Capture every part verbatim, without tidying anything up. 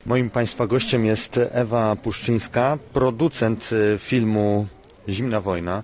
Moim Państwa gościem jest Ewa Puszczyńska, producent filmu Zimna wojna.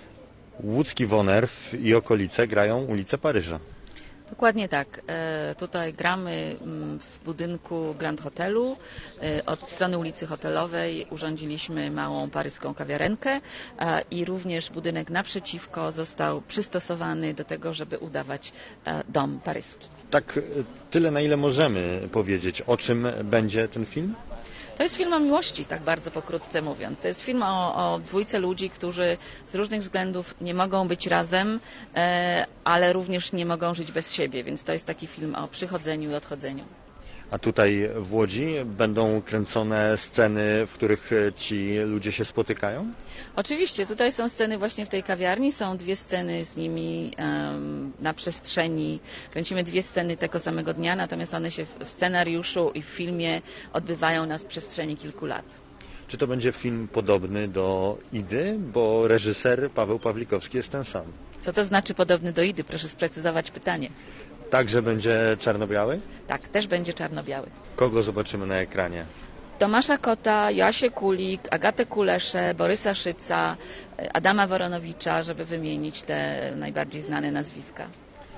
Łódzki Wonerw i okolice grają ulicę Paryża. Dokładnie tak. Tutaj gramy w budynku Grand Hotelu. Od strony ulicy Hotelowej urządziliśmy małą paryską kawiarenkę i również budynek naprzeciwko został przystosowany do tego, żeby udawać dom paryski. Tak, tyle na ile możemy powiedzieć, o czym będzie ten film? To jest film o miłości, tak bardzo pokrótce mówiąc. To jest film o, o dwójce ludzi, którzy z różnych względów nie mogą być razem, e, ale również nie mogą żyć bez siebie, więc to jest taki film o przychodzeniu i odchodzeniu. A tutaj w Łodzi będą kręcone sceny, w których ci ludzie się spotykają? Oczywiście, tutaj są sceny właśnie w tej kawiarni, są dwie sceny z nimi um, na przestrzeni, kręcimy dwie sceny tego samego dnia, natomiast one się w scenariuszu i w filmie odbywają na przestrzeni kilku lat. Czy to będzie film podobny do Idy, bo reżyser Paweł Pawlikowski jest ten sam? Co to znaczy podobny do Idy? Proszę sprecyzować pytanie. Także będzie czarno-biały? Tak, też będzie czarno-biały. Kogo zobaczymy na ekranie? Tomasza Kota, Joasię Kulik, Agatę Kuleszę, Borysa Szyca, Adama Woronowicza, żeby wymienić te najbardziej znane nazwiska.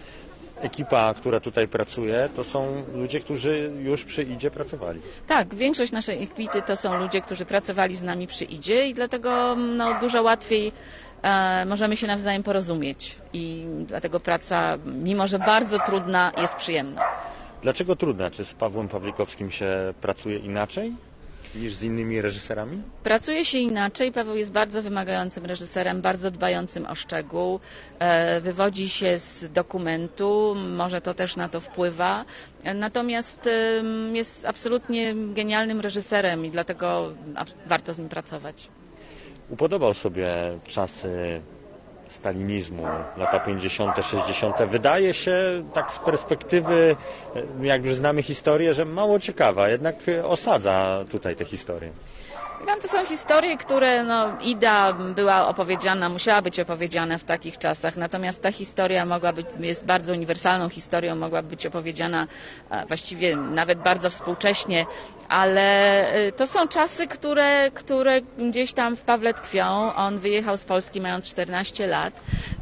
Ekipa, która tutaj pracuje, to są ludzie, którzy już przy Idzie pracowali. Tak, większość naszej ekipy to są ludzie, którzy pracowali z nami przy Idzie i dlatego no, dużo łatwiej e, możemy się nawzajem porozumieć i dlatego praca, mimo że bardzo trudna, jest przyjemna. Dlaczego trudna? Czy z Pawłem Pawlikowskim się pracuje inaczej niż z innymi reżyserami? Pracuje się inaczej. Paweł jest bardzo wymagającym reżyserem, bardzo dbającym o szczegół. Wywodzi się z dokumentu, może to też na to wpływa. Natomiast jest absolutnie genialnym reżyserem i dlatego warto z nim pracować. Upodobał sobie czasy stalinizmu, lata pięćdziesiąte, sześćdziesiąte. Wydaje się, tak z perspektywy, jak już znamy historię, że mało ciekawa, jednak osadza tutaj tę historię. To są historie, które no, Ida była opowiedziana, musiała być opowiedziana w takich czasach, natomiast ta historia mogła być, jest bardzo uniwersalną historią, mogła być opowiedziana właściwie nawet bardzo współcześnie, ale to są czasy, które, które gdzieś tam w Pawle tkwią. On wyjechał z Polski mając czternaście lat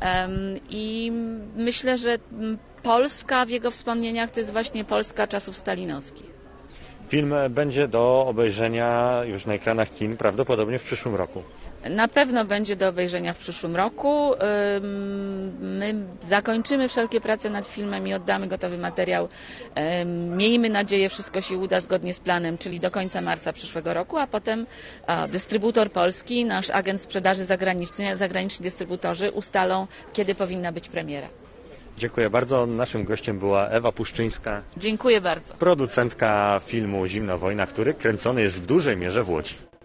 i myślę, że Polska w jego wspomnieniach to jest właśnie Polska czasów stalinowskich. Film będzie do obejrzenia już na ekranach kin prawdopodobnie w przyszłym roku. Na pewno będzie do obejrzenia w przyszłym roku. My zakończymy wszelkie prace nad filmem i oddamy gotowy materiał. Miejmy nadzieję, wszystko się uda zgodnie z planem, czyli do końca marca przyszłego roku, a potem dystrybutor polski, nasz agent sprzedaży zagranicznej, zagraniczni dystrybutorzy ustalą, kiedy powinna być premiera. Dziękuję bardzo. Naszym gościem była Ewa Puszczyńska. Dziękuję bardzo. Producentka filmu Zimna wojna, który kręcony jest w dużej mierze w Łodzi.